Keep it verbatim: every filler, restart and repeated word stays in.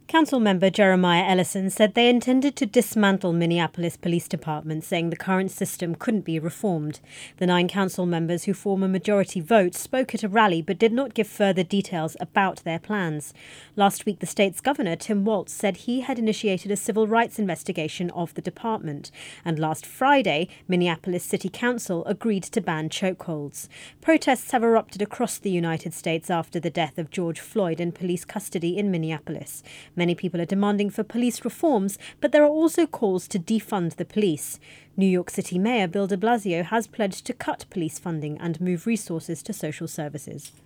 Council member Jeremiah Ellison said they intended to dismantle Minneapolis Police Department, saying the current system couldn't be reformed. The nine council members who form a majority vote spoke at a rally but did not give further details about their plans. Last week, the state's governor, Tim Walz, said he had initiated a civil rights investigation of the department. And last Friday, Minneapolis City Council agreed to ban chokeholds. Protests have erupted across the United States after the death of George Floyd in police custody in Minneapolis. Many people are demanding for police reforms, but there are also calls to defund the police. New York City Mayor Bill de Blasio has pledged to cut police funding and move resources to social services.